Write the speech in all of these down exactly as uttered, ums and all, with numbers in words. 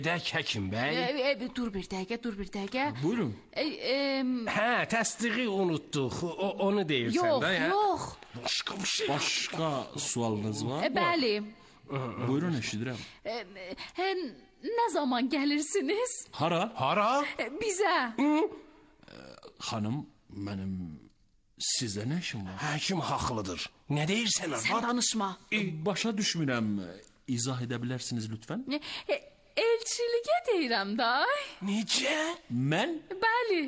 Dək həkim bəy. E, e, dur bir dəqiqə, dur bir dəqiqə. Buyurun. E, e, Hə, təsdiqi unutduq. O, onu deyirsən yox, də, hə? yox. Başqa bir şey. Başqa sualınız var? E, bəli. Buyurun, eşidirəm. E, e, nə zaman gəlirsiniz? Hara? Hara? E, bizə. Xanım, mənim sizə nə işim var? Həkim haqlıdır. Nə deyirsən Sən arvad? danışma. E, başa düşmürəm. İzah edə bilərsiniz lütfən? E, e, elçiliyə deyirəm day. Necə? Mən Bəli.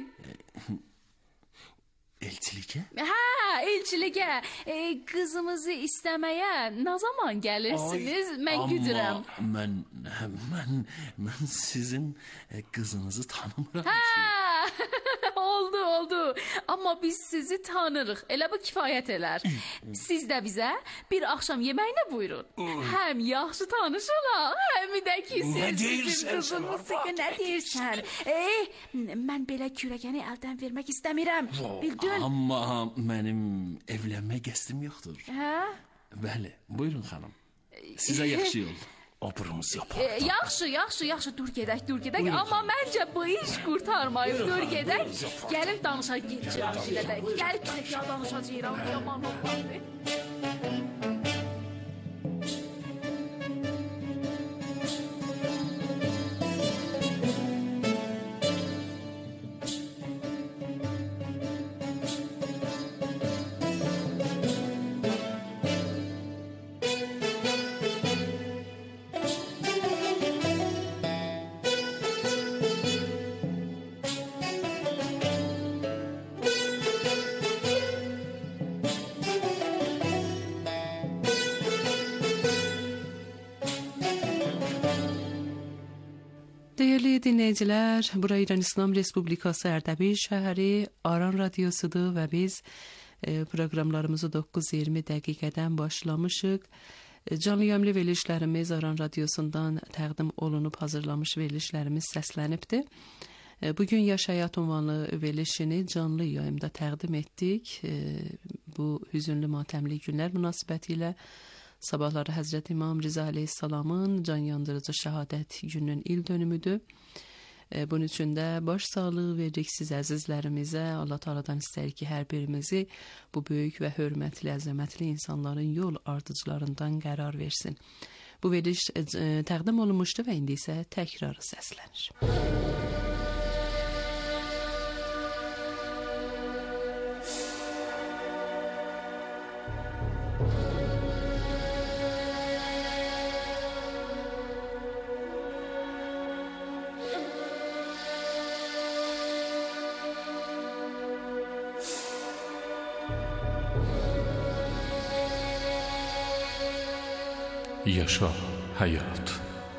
elçilikə? Hə, elçiliyə. E, qızımızı istəməyə nə zaman gəlirsiniz? Ay, mən güdürəm. Amma mən, mən, mən sizin qızınızı tanımıram hə, ki. oldu, oldu. Amma biz sizi tanırıq. Elə bu kifayət elər. Siz də bizə bir axşam yeməyinə buyurun. Həm yaxşı tanış olaq, həm də ki siz Nə bizim deyirsən qızınızı nə deyirsən? E, mən belə kürəkəni əldən vermək istəmirəm. Bildin? Amma mənim evlənmə qəsdim yoxdur. Hə? Bəli, buyurun xanım. Sizə yaxşı yol. Oburumuz yapaq. E, yaxşı, yaxşı, yaxşı. Dur gedək, dur gedək. Amma məncə bu iş qurtarmayıb. Dur gedək. Gəlib danışaq gedəcək. Gəlib təkrar danışacağıq. Yaman olmadı. Değerli dinleyiciler, bura İran İslam Respublikası Ərdəbil şəhəri Aran Radyosudur və biz e, proqramlarımızı doqquz iyirmi dəqiqədən başlamışıq. E, canlı yayımlı verilişlərimiz Aran Radyosundan təqdim olunub hazırlamış verilişlərimiz səslənibdir. E, bugün Yaş Həyat ünvanlı verilişini canlı yayımda təqdim etdik. E, bu hüzünlü matəmli günlər münasibətilə sabahları Həzrət İmam Riza Aleyhisselamın can yandırıcı şəhadət gününün il dönümüdür. E, bunun üçün də baş sağlığı veririk siz əzizlərimizə. Allah Teala'dan istəyir ki, hər birimizi bu böyük və hörmətli, əzəmətli insanların yol ardıcılarından qərar versin. Bu veriliş e, təqdim olunmuşdu və indi isə təkrarı səslənir. Yaşa həyat.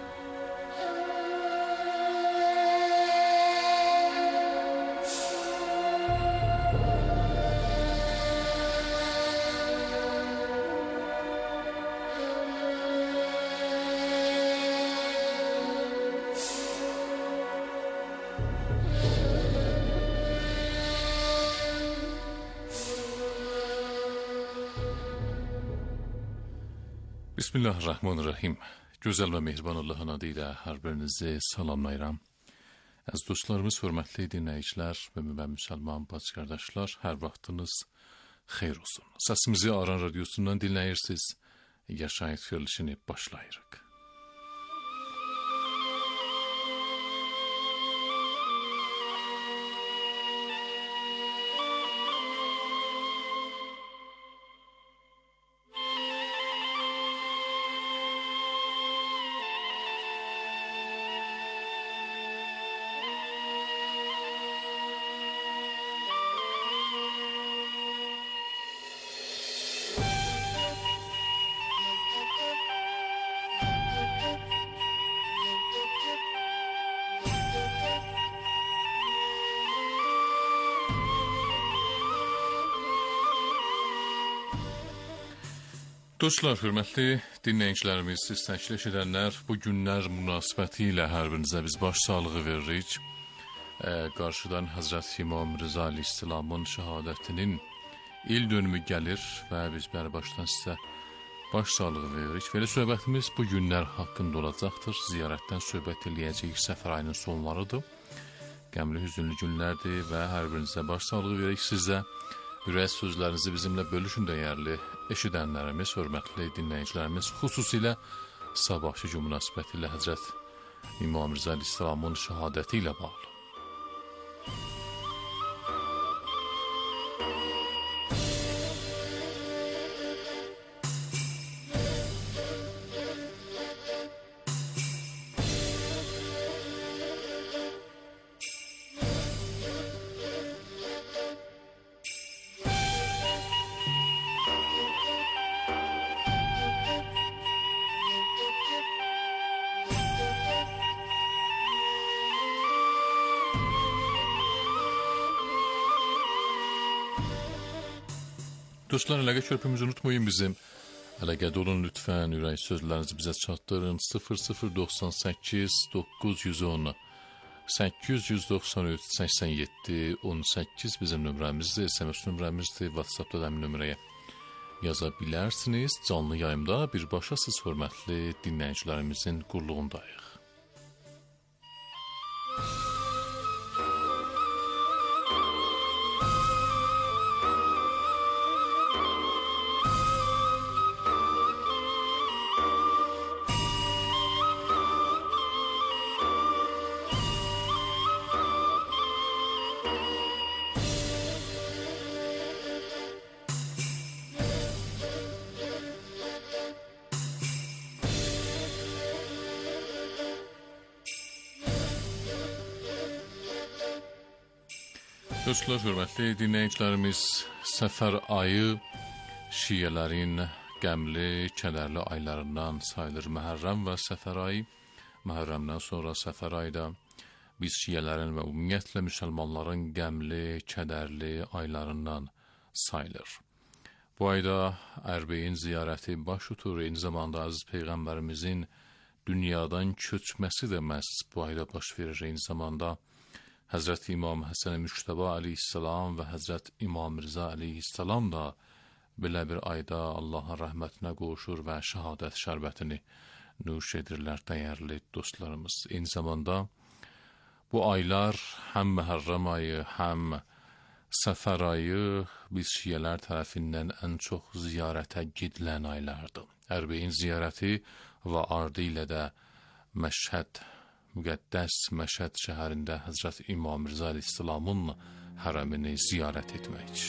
Bismillahirrahmanirrahim. Gözəl və mehriban Allahın adı ilə hər birinizi salamlayıram. Əziz dostlarımız, hörmətli dinləyicilər və müsəlman bacı qardaşlar, hər vaxtınız xeyir olsun. Səsimizi Aran Radyosundan dinləyirsiniz. Yaşayət verilişini başlayırıq. Dostlar, hörmətli dinləyicilərimiz, siz təşkil edənlər, bu günlər münasibəti ilə hər birinizə biz baş sağlığı veririk. E, qarşıdan Həzrət İmam Riza Aleyhisselamın şəhadətinin il dönümü gəlir və biz bəri başdan sizə baş sağlığı veririk. Belə söhbətimiz bu günlər haqqında olacaqdır. Ziyarətdən söhbət eləyəcəyik. Səfər ayının sonlarıdır. Qəmli, hüzünlü günlərdir və hər birinizə baş sağlığı veririk. Sizə ürək sözlərinizi bizimlə bölüşün dəyərli eşidənlərimiz, hörmətli dinləyicilərimiz, xüsusilə sabahçı gün münasibətilə Həzrət İmam Rza Əleyhisselamın şəhadəti ilə bağlı. Dostlar, əlaqə körpümüzü unutmayın bizim. Əlaqədə olun lütfən, ürək sözlərinizi bizə çatdırın. sıfır sıfır doxsan səkkiz doqquz yüz on səkkiz yüz doxsan üç səksən yeddi on səkkiz bizim nömrəmizdir, S M S nömrəmizdir. WhatsAppda da həmin nömrəyə yaza bilərsiniz. Canlı yayımda birbaşa siz hörmətli dinləyicilərimizin qulluğundayıq. Dostlar, hörmətli dinləyicilərimiz, səfər ayı şiələrin qəmli, kədərli aylarından sayılır. Məhərrəm və səfər ayı, Məhərrəmdən sonra səfər ayda biz şiələrin və ümumiyyətlə müsəlmanların qəmli, kədərli aylarından sayılır. Bu ayda Ərbeyin ziyarəti baş tutur, eyni zamanda Əziz Peyğəmbərimizin dünyadan köçməsi də məhz bu ayda baş verir. Eyni zamanda Həzrət İmam Həsən Müştəba Əleyhisselam və Həzrət İmam Rza Əleyhisselam da belə bir ayda Allahın rəhmətinə qovuşur və şəhadət şərbətini nuş edirlər dəyərli dostlarımız. Eyni zamanda bu aylar həm Məhərrəm ayı, həm səfər ayı biz şiyələr tərəfindən ən çox ziyarətə gedilən aylardır. Ərbeyin ziyarəti və ardı ilə də Məşhəd, müqəddəs Məşhəd şəhərində Həzrət İmam Rza Əleyhisselamın hərəmini ziyarət etmək.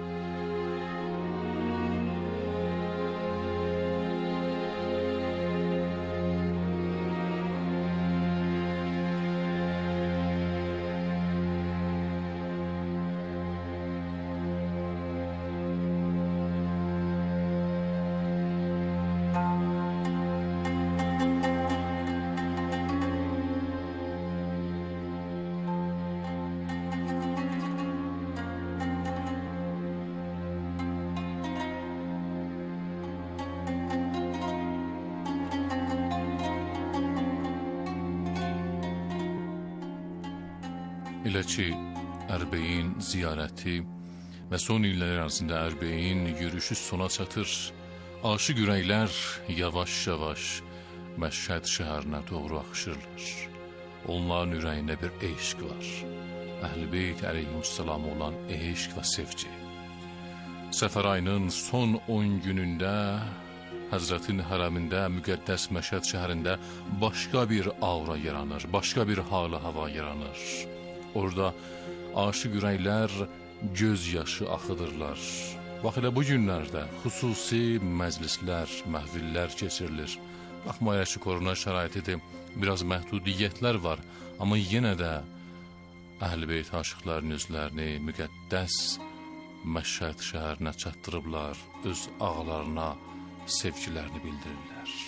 Elə ki, Ərbeyin ziyarəti və son illər ərzində Ərbeyin yürüyüşü sona çatır, aşıq ürəklər yavaş-yavaş Məşhəd şəhərinə doğru axışırlar. Onların ürəyində bir eşq var. Əhl-i Beyt əleyhissalam olan eşq və sevgi. Səfər ayının son on günündə Həzrətin hərəmində, müqəddəs Məşhəd şəhərində başqa bir aura yaranır, başqa bir halı hava yaranır. Orada aşıq ürəklər göz yaşı axıdırlar. Bax elə bu günlərdə xüsusi məclislər, məhvillər keçirilir. Baxmayaraq ki, korona şəraitidir, biraz məhdudiyyətlər var, amma yenə də Əhl-i Beyt aşıqların özlərini müqəddəs Məşhəd şəhərinə çatdırıblar, öz ağalarına sevgilərini bildirirlər.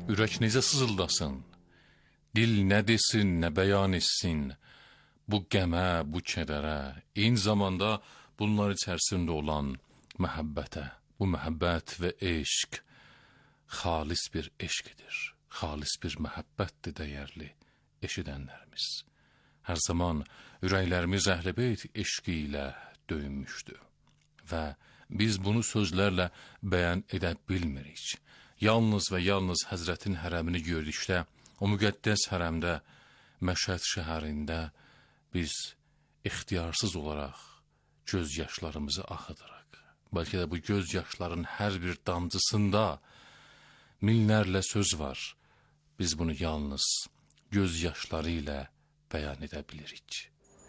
ürək necə sızıldasın? Dil nə desin, nə bəyan etsin? Bu qəmə, bu kədərə, eyni zamanda bunlar içərisində olan məhəbbətə, bu məhəbbət və eşq xalis bir eşqdir, xalis bir məhəbbətdir dəyərli eşidənlərimiz. Hər zaman ürəklərimiz Əhl-i-Beyt eşqi ilə döyünmüşdür və biz bunu sözlərlə bəyan edə bilmirik. Yalnız və yalnız Həzrətin hərəmini gördükdə, o müqəddəs hərəmdə, Məşhəd şəhərində biz ixtiyarsız olaraq göz yaşlarımızı axıdırıq. Bəlkə də bu göz yaşların hər bir damcısında minlərlə söz var. Biz bunu yalnız göz yaşları ilə bəyan edə bilirik.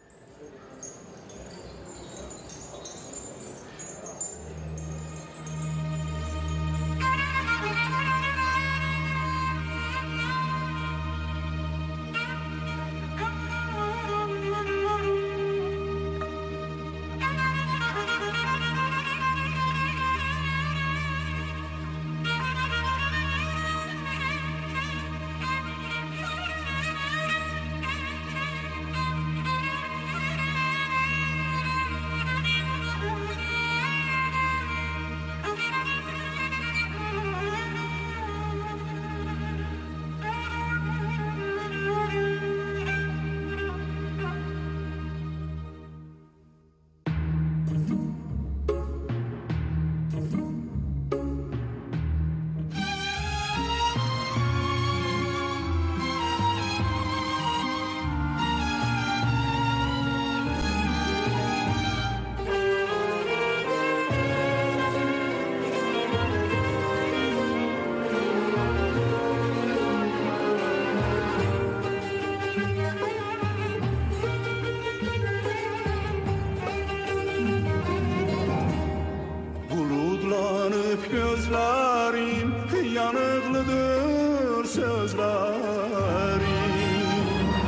Gözlerin yanıklıdır sözlerin.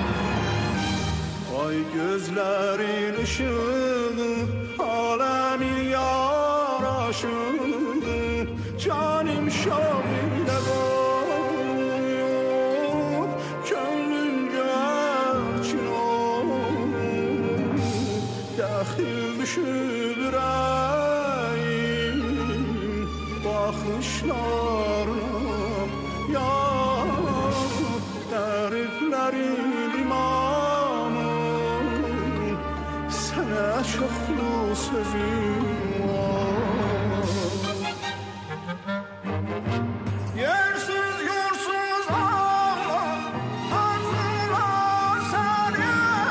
Ay gözlerin ışığı, alemin yaraşığı, canım şamile koyup, gönlüm gerçin olup, dahil düşüp yüreğim bakışlarım ya dertlerin imanım sana çoklu sözüm var. Yersiz yursuz ağla hazırlar seni.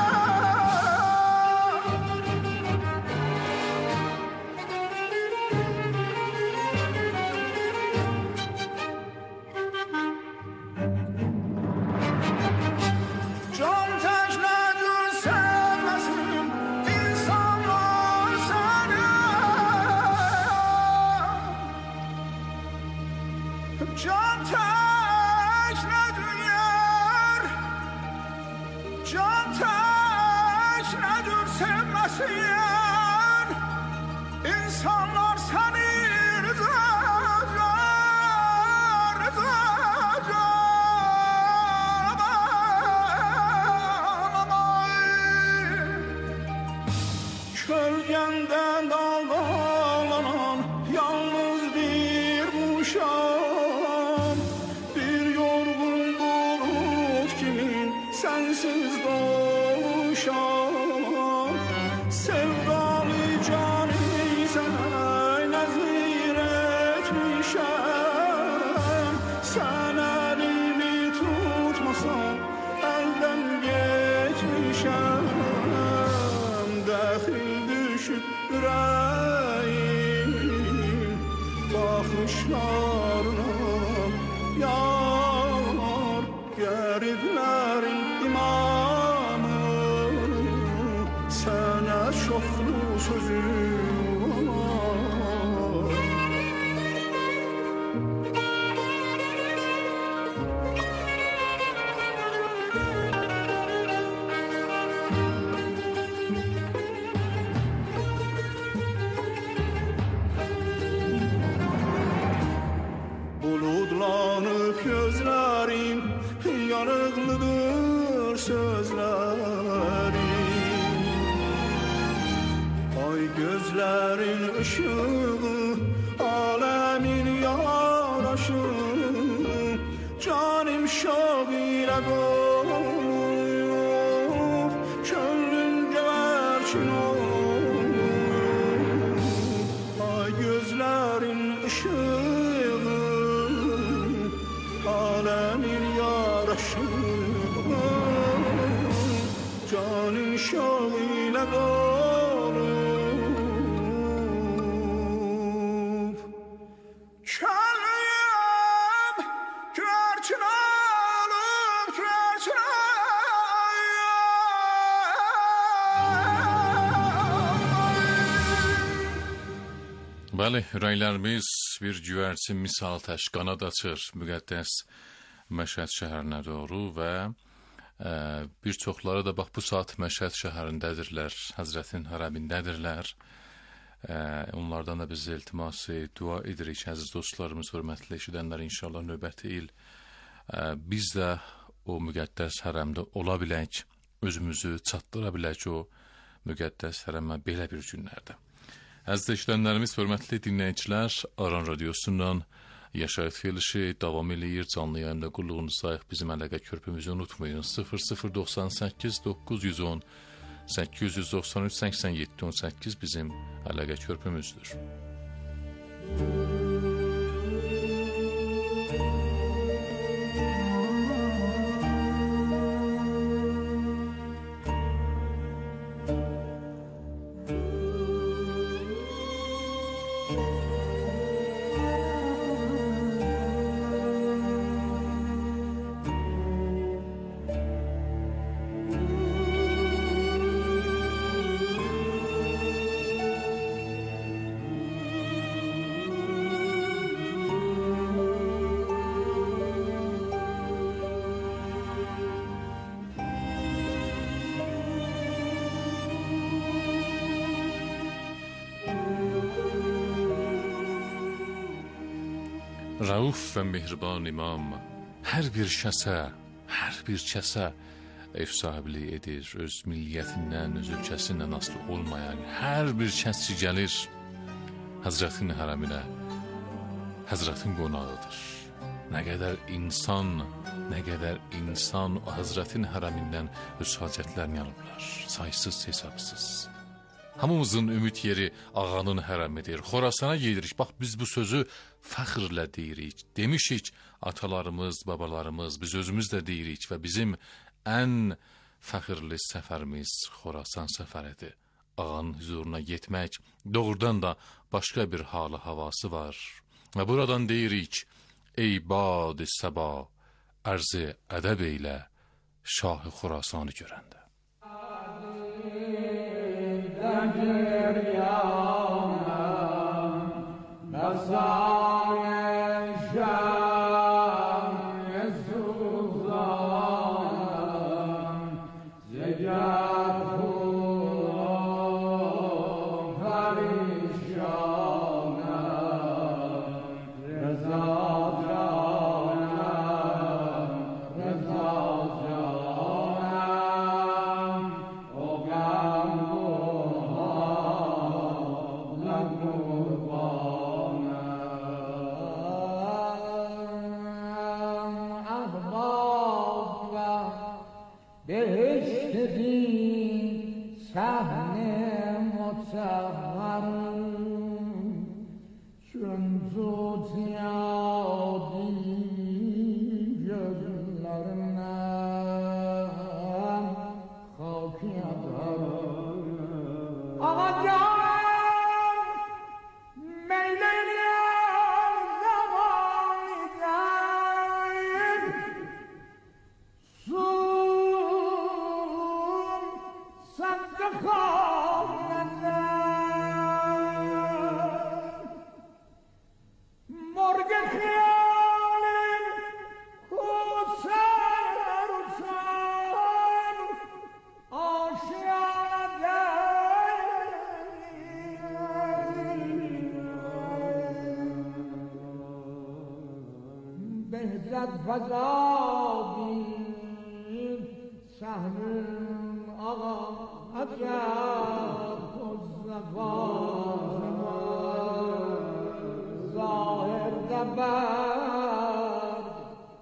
Can teşne dünyar, can teşnedir sevmesin. İnsanlar seni rızacar, rızacar. Kölgenden dalgalanan yalnız bir uşağım, bir yorgun bulut kimin sensiz doğuşam. Sevdalı canı sana nazir etmişem, sen elimi tutmasan elden geçmişem. Dahil düşüp yüreğim bakışlarına yar, gariplerin imanı sana çoklu sözüm var. Dudlanıb gözlərim, yanıqlıdır sözlərim. Ay gözlərin ışığı, aləmin yaraşığı, canım şoq ilə dolub, könlüm gəvərçin olub. Ay gözlərin ışığı, aləmin yaraşığı, canım şoq ilə dolub, könlüm gəvərçin olub, gəvərçin olub. Bəli, ürəklərimiz bir güvərçin misal təş qanad açır müqəddəs Məşhəd şəhərinə doğru və e, bir çoxları da bax bu saat Məşhəd şəhərindədirlər, Həzrətin hərəmindədirlər. E, onlardan da biz iltiması dua edirik, əziz dostlarımız, hörmətli eşidənlər, inşallah növbəti il e, biz də o müqəddəs hərəmdə ola bilək, özümüzü çatdıra bilək o müqəddəs hərəmə belə bir günlərdə. Əziz eşidənlərimiz, hörmətli dinləyicilər, Aran Radiosundan Yaşayət verilişi davam eləyir. Canlı yayımda qulluğunuzdayıq. Bizim əlaqə körpümüzü unutmayın. sıfır sıfır doxsan səkkiz doqquz yüz on səkkiz yüz doxsan üç səksən yeddi on səkkiz bizim əlaqə körpümüzdür. Rauf və mehriban imam hər bir kəsə, hər bir kəsə ev sahibliyi edir. Öz milliyyətindən, öz ölkəsindən asılı olmayan hər bir kəs ki gəlir Həzrətin hərəminə, Həzrətin qonağıdır. Nə qədər insan, nə qədər insan o Həzrətin hərəmindən öz hacətlərini alırlar, saysız hesabsız. Hamımızın ümid yeri ağanın hərəmidir. Xorasana gedirik. Bax biz bu sözü fəxrlə deyirik. Demişik atalarımız, babalarımız, biz özümüz də deyirik və bizim ən fəxrli səfərimiz Xorasan səfəridir. Ağanın huzuruna getmək doğrudan da başqa bir halı havası var. Və buradan deyirik: ey bad-i səba, ərz-i ədəb eylə Şah-ı Xorasanı görəndə. Su بهزت فضابین سهم آقا عجب مصطفی ظاهر دبر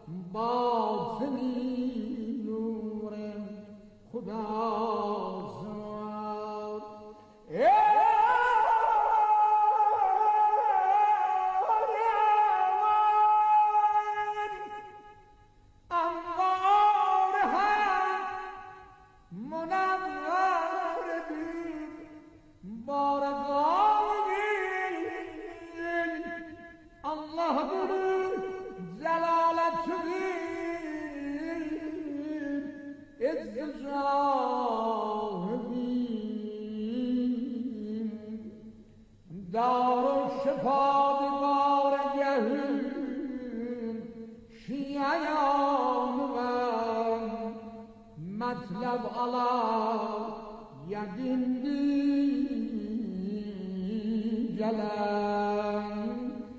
باطنی نور خدا مطلب Allah yakindi gelen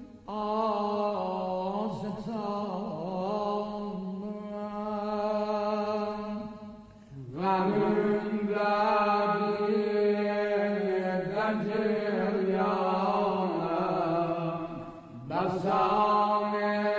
azıtan gamında bir gacır yana basan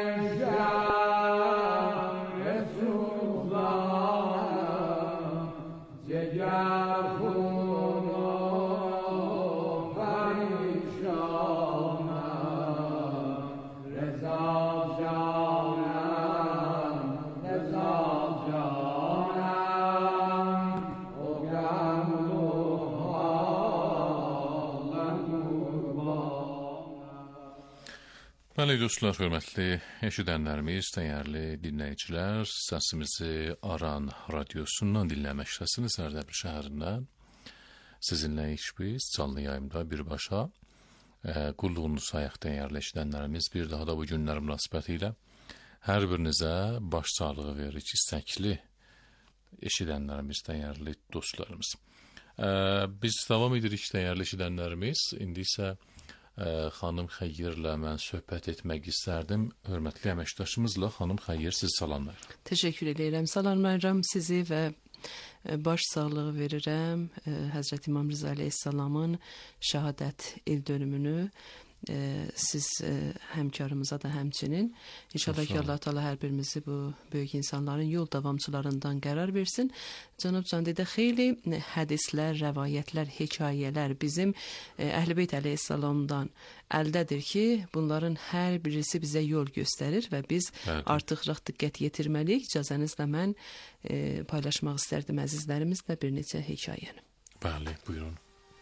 Bəli dostlar, hörmətli eşidənlərimiz, dəyərli dinləyicilər, səsimizi Aran radiosundan dinləməkdəsiniz Ərdəbil şəhərindən. Sizinlə iş biz canlı yayımda birbaşa e, qulluğunuz sayaq dəyərli eşidənlərimiz, bir daha da bu günlər münasibəti ilə hər birinizə baş sağlığı veririk istəkli eşidənlərimiz, dəyərli dostlarımız. E, biz davam edirik dəyərli eşidənlərimiz, indi isə xanım Xəyyirlə mən söhbət etmək istərdim. Hörmətli əməkdaşımızla xanım Xəyyir, sizi salamlayıram. Təşəkkür edirəm. Salamlayıram sizi və baş sağlığı verirəm. Həzrət İmam Rza əleyhissalamın şəhadət il dönümünü siz həmkarımıza da həmçinin. İnşallah ki Allah Teala hər birimizi bu böyük insanların yol davamçılarından qərar versin. Cənab Candidə xeyli hədislər, rəvayətlər, hekayələr bizim Əhl-i-Beyt əleyhissalamdan əldədir ki, bunların hər birisi bizə yol göstərir və biz evet. artıqraq diqqət yetirməliyik. İcazənizlə mən e, paylaşmaq istərdim əzizlərimizlə bir neçə hekayəni. Bəli, buyurun.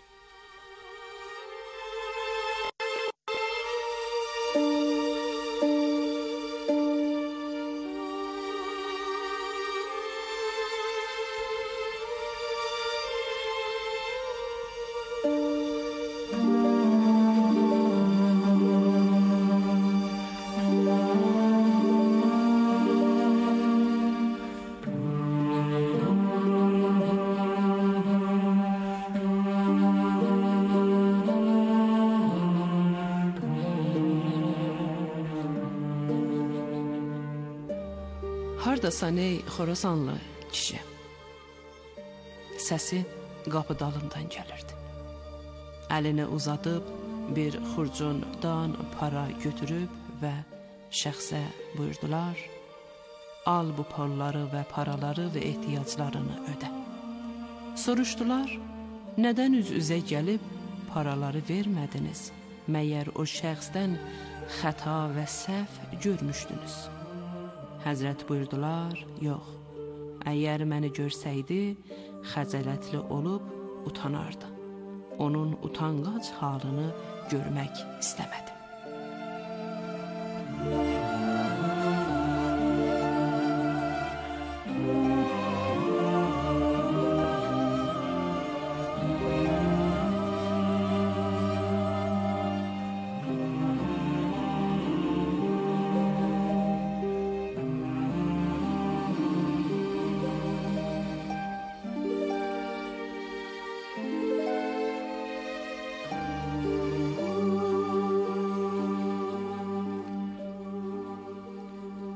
Hardasan ey Xorasanlı kişi? Səsi qapı dalından gəlirdi. Əlini uzadıb bir xurcundan para götürüb və şəxsə buyurdular: al bu pulları və paraları və ehtiyaclarını ödə. Soruşdular: nədən üz-üzə gəlib paraları vermədiniz? Məyər o şəxsdən xəta və səhv görmüşdünüz? Həzrət buyurdular: yox, əgər məni görsəydi, xəcalətli olub utanardı. Onun utanqac halını görmək istəmədi.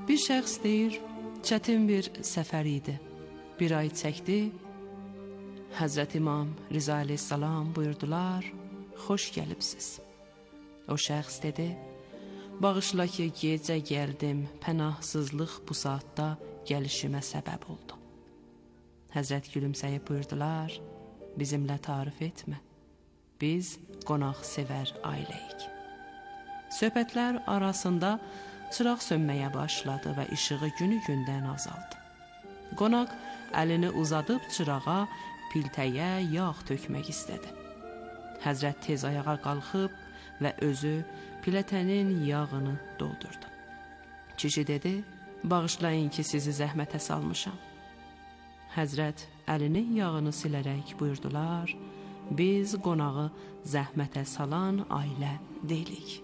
Bir şəxs deyir, çətin bir səfər idi. Bir ay çəkdi. Həzrət İmam Riza əleyhissalam buyurdular, xoş gəlibsiz. O şəxs dedi, bağışla ki, gecə gəldim, pənahsızlıq bu saatda gəlişimə səbəb oldu. Həzrət gülümsəyib buyurdular, bizimlə tarif etmə. Biz qonaq sevər ailəyik. Söhbətlər arasında çıraq sönməyə başladı və işığı günü-gündən azaldı. Qonaq əlini uzadıb çırağa, piltəyə yağ tökmək istədi. Həzrət tez ayağa qalxıb və özü pilətənin yağını doldurdu. Kişi dedi, bağışlayın ki, sizi zəhmətə salmışam. Həzrət əlinin yağını silərək buyurdular, biz qonağı zəhmətə salan ailə deyilik.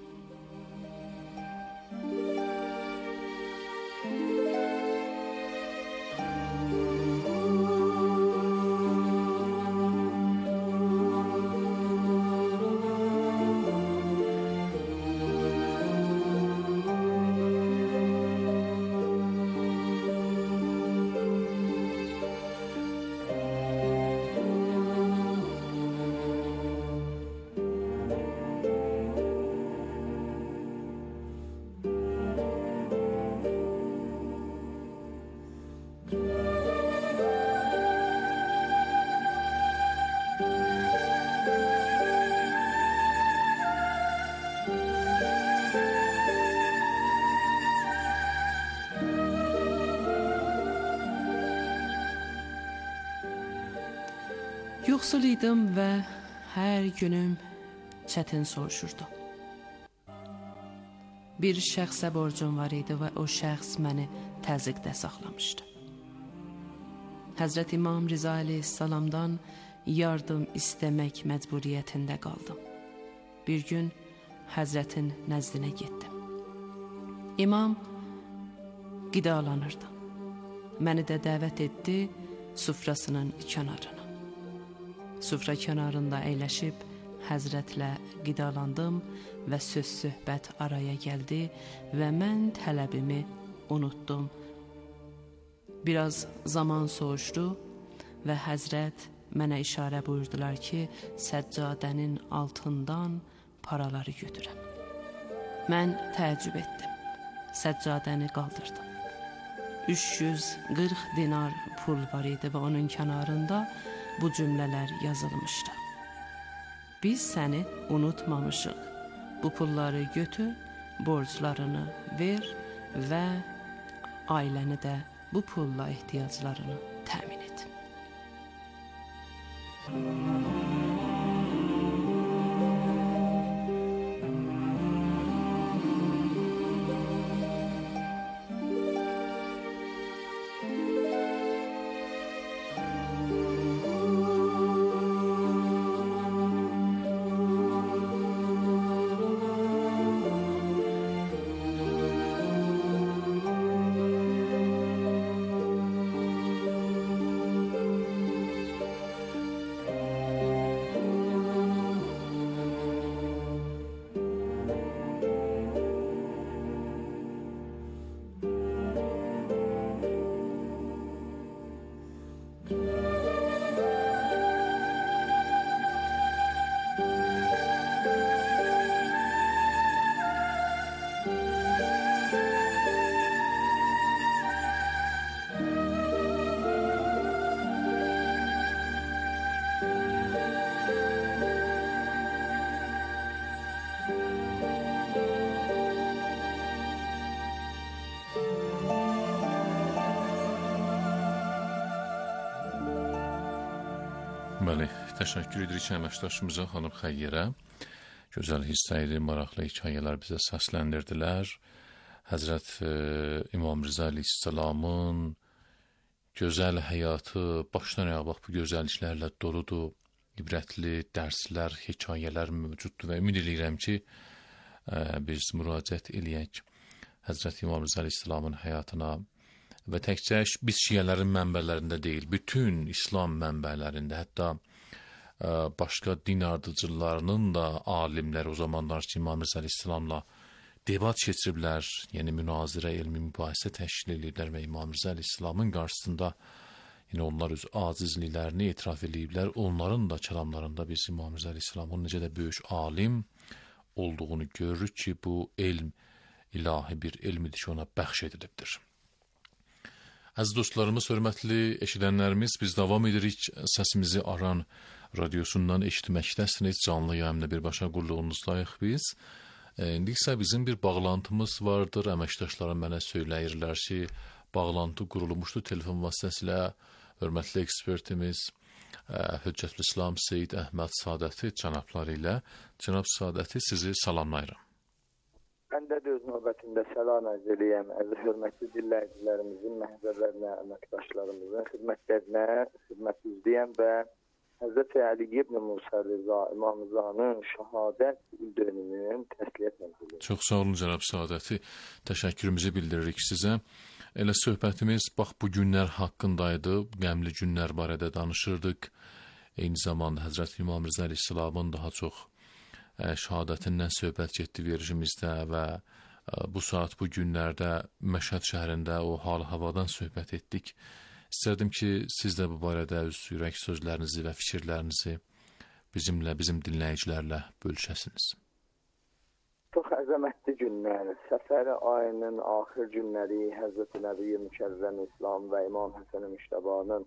Yoxsul idim və hər günüm çətin soruşurdu. Bir şəxsə borcum var idi və o şəxs məni təzyiqdə saxlamışdı. Həzrət İmam Riza əleyhissalamdan yardım istəmək məcburiyyətində qaldım. Bir gün Həzrətin nəzdinə getdim. İmam qidalanırdı. Məni də dəvət etdi sufrasının kənarına. Sufra kənarında əyləşib Həzrətlə qidalandım və söz-söhbət araya gəldi və mən tələbimi unutdum. Biraz zaman soğuşdu və Həzrət mənə işarə buyurdular ki, səccadənin altından paraları götürəm. Mən təəccüb etdim. Səccadəni qaldırdım. üç yüz qırx dinar pul var idi və onun kənarında bu cümlələr yazılmışdı. Biz səni unutmamışıq. Bu pulları götür, borclarını ver və ailəni də bu pulla ehtiyaclarını təmin et. Bəli, təşəkkür edirik əməkdaşımıza, xanım Xəyyərə. Gözəl hissəyli, maraqlı hekayələr bizə səsləndirdilər. Həzrət e, İmam Riza əleyhissalamın gözəl həyatı başdan ayağa bax bu gözəlliklərlə doludur. İbrətli dərslər, hekayələr mövcuddur və ümid edirəm ki, e, biz müraciət eləyək Həzrət İmam Riza əleyhissalamın həyatına və təkcə biz şiələrin mənbələrində deyil, bütün İslam mənbələrində, hətta ə, başqa din ardıcılarının da alimləri o zamanlar ki, İmam Riza əleyhissalamla debat keçiriblər, yəni münazirə, elmi mübahisə təşkil ediblər və İmam Mirzə Əleyhisselamın qarşısında yine onlar öz acizliklərini etiraf ediblər. Onların da kəlamlarında biz İmam Mirzə Əleyhisselamın necə də böyük alim olduğunu görürük ki, bu elm ilahi bir elmidir ki, ona bəxş edilibdir. Əziz dostlarımız, hörmətli eşidənlərimiz, biz davam edirik səsimizi Aran radiosundan eşitməkdəsiniz. Canlı yayımda birbaşa qulluğunuzdayıq biz. E, indi isə bizim bir bağlantımız vardır. Əməkdaşlarım mənə söyləyirlər ki, bağlantı qurulmuşdu telefon vasitəsilə. Hörmətli ekspertimiz Hüccətül İslam Seyid Əhməd Sadəti cənabları ilə. Cənab Sadəti, sizi salamlayıram. Mən də öz növbətində salam ərz eləyəm. Əziz hörmətli dinləyicilərimizin, məhzərlərinə, əməkdaşlarımızın xidmətlərinə xidmət üzləyəm və Həzrəti Əli ibn Musa Rıza İmam Rızanın şəhadət dönümünün təsliyyət mənzili. Çox sağ olun cənab Sadəti. Təşəkkürümüzü bildiririk sizə. Elə söhbətimiz bax bu günlər haqqındaydı. Qəmli günlər barədə danışırdıq. Eyni zamanda Həzrət İmam Mirzə Əleyhisselamın daha çox şəhadətindən söhbət getdi verijimizdə və bu saat bu günlərdə Məşhəd şəhərində o hal havadan söhbət etdik. İstərdim ki, siz də bu barədə öz ürək sözlərinizi və fikirlərinizi bizimlə, bizim dinləyicilərlə bölüşəsiniz. Çox əzəmətli günlər, Səfər ayının axır günləri Həzrəti Nəbi Mükərrəm İslam və İmam Həsən Müştəbanın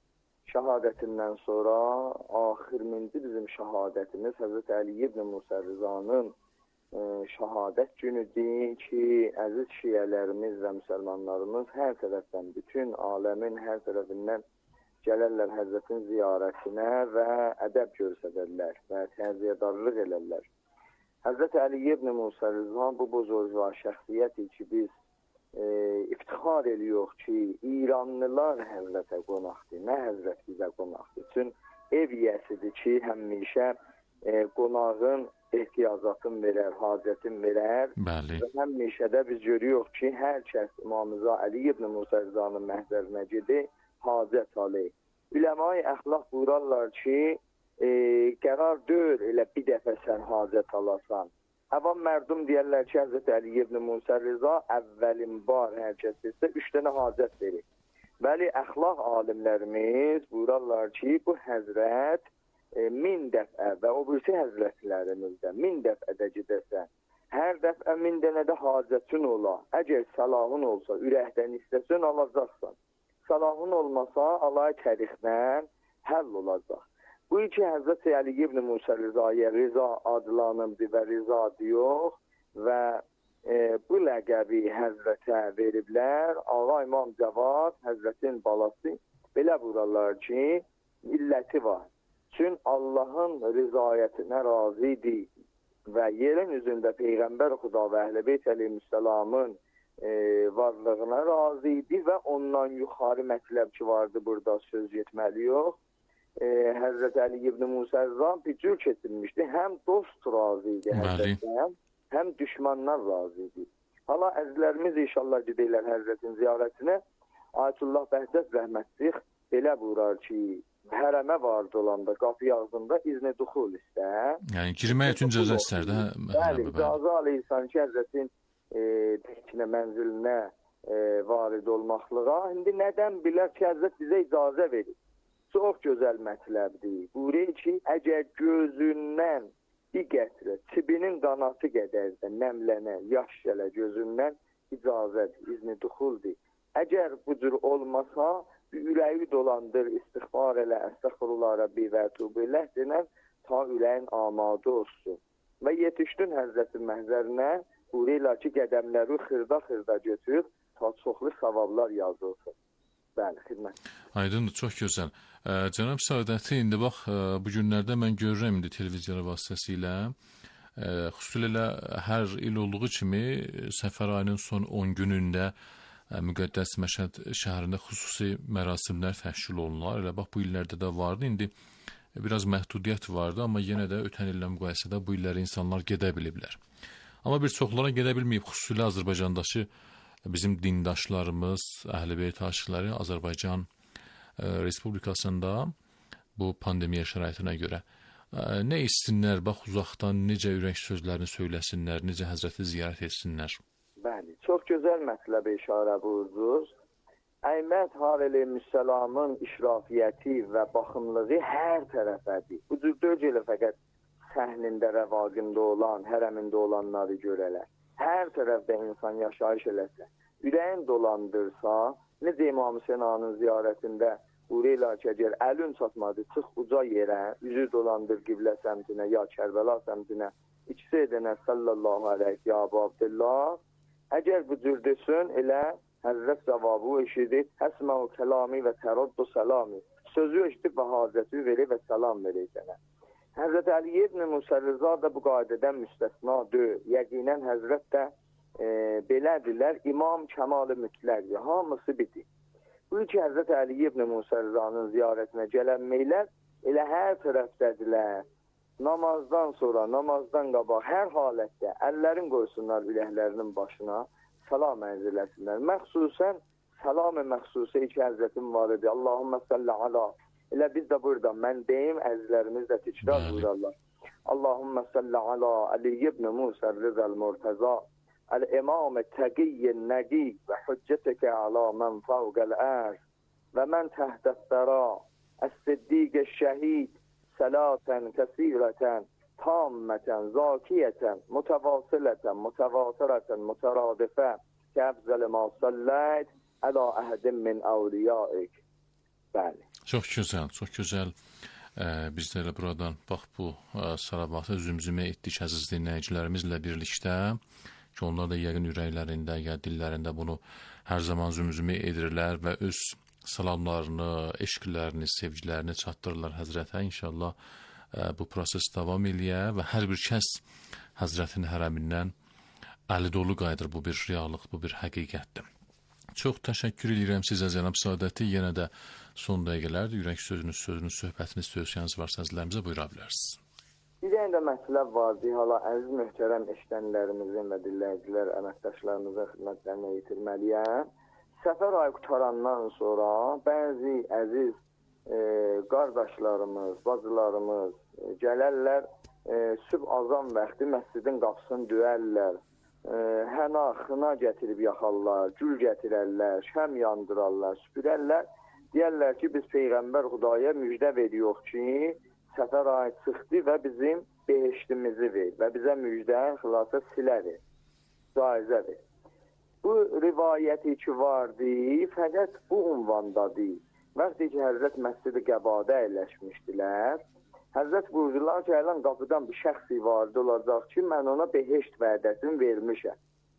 şəhadətindən sonra axırıncı bizim şəhadətimiz Həzrəti Əli ibn Musa Rızanın e, şəhadət günüdür ki, əziz şiyələrimiz və müsəlmanlarımız hər tərəfdən, bütün aləmin hər tərəfindən gələrlər Həzrətin ziyarətinə və ədəb göstərərlər və təziyyədarlıq elərlər. Həzrəti Əli ibn Musa Rızan bu buzurga şəxsiyyəti ki, biz e, iftixar ediyor ki, İranlılar Həzrətə qonaqdır, nə Həzrət bizə qonaqdır. Çün ev yiyəsidir ki, həmişə e, qonağın ehtiyacatını verər, hacətin verər. Bəli. Və həmişə də biz görüyoruz ki, hər kəs İmam Əli ibn Musa Rızanın məhzərinə gedir, hacət alır. Üləma-i əxlaq buyurarlar ki, e, qərar deyil elə bir dəfə sən hacət alasan. Əvam mərdum deyərlər ki, Həzrəti Əli ibn Musa Rıza əvvəlin bar hər kəs etsə üç dənə hacət verir. Bəli, əxlaq alimlərimiz buyurarlar ki, bu həzrət e, min dəfə və o birisi həzrətlərimizdə min dəfə də gedəsən, hər dəfə min dənə də hacətin ola. Əgər salahın olsa, ürəkdən istəsən alacaqsan. Salahın olmasa, alay tərixdən həll olacaq. Bu iki Həzrəti Əli ibn Musa Rıza'ya Rıza adlanımdır və Rıza diyor və e, bu ləqəbi Həzrətə veriblər. Ağa İmam Cavad, Həzrətin balası belə buyurarlar ki, illəti var. Çün Allahın rızayətinə razıdır və yerin üzündə Peyğəmbər Xuda və Əhl-i Beyt Əleyhisselamın e, varlığına razıdır və ondan yuxarı mətləb ki vardı burada söz getməli yox. E, Həzrət Əli ibn Musa Rızan bir cür keçirmişdi. Həm dost razıydı Həzrətdən, həm düşmanlar razıydı. Hala əzizlərimiz inşallah gedəylər Həzrətin ziyarətinə. Ayətullah Bəhdət rəhmətlik belə buyurar ki, hərəmə vardı olanda qapı ağzında izni duxul istə. Yəni girmək üçün icazə istər də. Bəli, icazə alırsan ki, Həzrətin e, təkinə mənzilinə e, varid olmaqlığa. İndi nədən bilər ki, Həzrət bizə icazə verir. Çox gözəl mətləbdir. Buyurur ki, əgər gözündən bir qətrə, çibinin qanatı qədər də nəmlənə, yaş gələ gözündən icazədir, izni duxuldur. Əgər bu cür olmasa, ürəyi dolandır, istiğfar elə, əstəxfirullah Rəbbi və tubilləh denən ta ürəyin amadə olsun. Və yetişdin Həzrətin məhzərinə, buyururlar ki, qədəmləri xırda-xırda götür, ta çoxlu savablar yazılsın. Bəli, xidmət. Aydındır, çox gözəl. Ə, Cənab Sadəti, indi bax, ə, bu günlərdə mən görürəm indi televiziya vasitəsilə, ə, xüsusilə hər il olduğu kimi Səfər ayının son on günündə ə, müqəddəs Məşhəd şəhərində xüsusi mərasimlər təşkil olunurlar. Elə bax, bu illərdə də vardı. İndi biraz məhdudiyyət vardı, amma yenə də ötən illə müqayisədə bu illəri insanlar gedə biliblər. Amma bir çoxlara gedə bilməyib, xüsusilə Azərbaycandakı bizim dindaşlarımız, Əhl-i Beyt aşiqləri Azərbaycan e, Respublikasında bu pandemiya şəraitinə görə nə etsinlər, bax uzaqdan necə ürək sözlərini söyləsinlər, necə Həzrəti ziyarət etsinlər? Bəli, çox gözəl mətləbə işarə buyurdunuz. Əymət Aleyhisselamın işrafiyyəti və baxımlığı hər tərəfədir. Bu cür dörd elə fəqət səhnində, rəvaqında olan, hərəmində olanları görələr. Hər tərəfdə insan yaşayış eləsə, ürəyin dolandırsa, necə İmam Hüseyin Ağanın ziyarətində Ureyla ki, əgər əlün çatmadı, çıx uca yerə, üzü dolandır qiblə səmtinə, ya Kərbəla səmtinə, ikisi edənə sallallahu aleyhi ya Əbu Abdillah, əgər bu cür desin, elə Həzrət cavabı eşidib, həsmə-u kəlami və təruddu səlami, sözü eşidib və hazrəti verib və salam verib sənə. Həzrət Əli ibn Musa Rıza da bu qaydədən müstəsna deyil. Yəqinən Həzrət də e, belədirlər, İmam Kəmal-i Mütləqdir, hamısı bitir. Bu iki Həzrət Əli ibn Musa Rızanın ziyarətinə gələnməklər elə hər tərəfdədirlər. Namazdan sonra, namazdan qabaq, hər halətdə əllərin qoysunlar biləklərinin başına, salam ərz eləsinlər. Məxsusən, salam-ı məxsusə iki Həzrətin var idi. Allahümmə salli ala. Elə biz də burada, mən deyim, əzizlərimiz də təkrar buyurarlar. Allahümmə salli ala Ali ibn Musa Rizal Murtaza, el-imam-ı təqiyyin nəqib və hüccətəkə ala mən fəvqəl ərz və mən təhdəstəra, əs-siddiq şəhid, sələtən, kəsirətən, tammətən, zakiyətən, mütəvasilətən, mütəvatırətən, mütəradifə, kəbzəl-i ma-sallət, əla əhədim min əvliyaik. Bəli. Çox gözəl, çox gözəl. Ee, biz də elə buradan bax bu ə, salavatı zümzümə etdik əziz dinləyicilərimizlə birlikdə ki, onlar da yəqin ürəklərində, ya dillərində bunu hər zaman zümzümə edirlər və öz salamlarını, eşqlərini, sevgilərini çatdırırlar Həzrətə. İnşallah ə, bu proses davam eləyə və hər bir kəs Həzrətin hərəmindən əli dolu qayıdır. Bu bir reallıq, bu bir həqiqətdir. Çox təşəkkür edirəm sizə Cənab Sadəti. Yenə də son dəqiqələrdir. Ürək sözünüz, sözünüz, söhbətiniz, söhbətiniz varsa əzizlərimizə buyura bilərsiniz. Bir dənə də məsələ vardı. Hala əziz möhtərəm eşidənlərimizin və dinləyicilər, əməkdaşlarımızın xidmətlərinə yetirməliyəm. Səfər ayı qutarandan sonra bəzi əziz e, qardaşlarımız, bacılarımız e, gələrlər, e, sübh azan vaxtı məscidin qapısını döyərlər. Ə, həna, xına gətirib yaxarlar, gül gətirərlər, şəm yandırarlar, süpürərlər. Deyərlər ki, biz Peyğəmbər Xudaya müjdə veriyoruz ki, səfər ayı çıxdı və bizim behiştimizi ver və bizə müjdə xilasa silədir, caizədir. Bu rivayəti ki vardı, fəqət bu unvandadır. Vaxtı ki, Həzrət Məscid-i Qəbada əyləşmişdilər, Həzrət buyurdular ki, ələn qapıdan bir şəxsi vardı olacaq ki, mən ona behişt vədəsini vermişəm.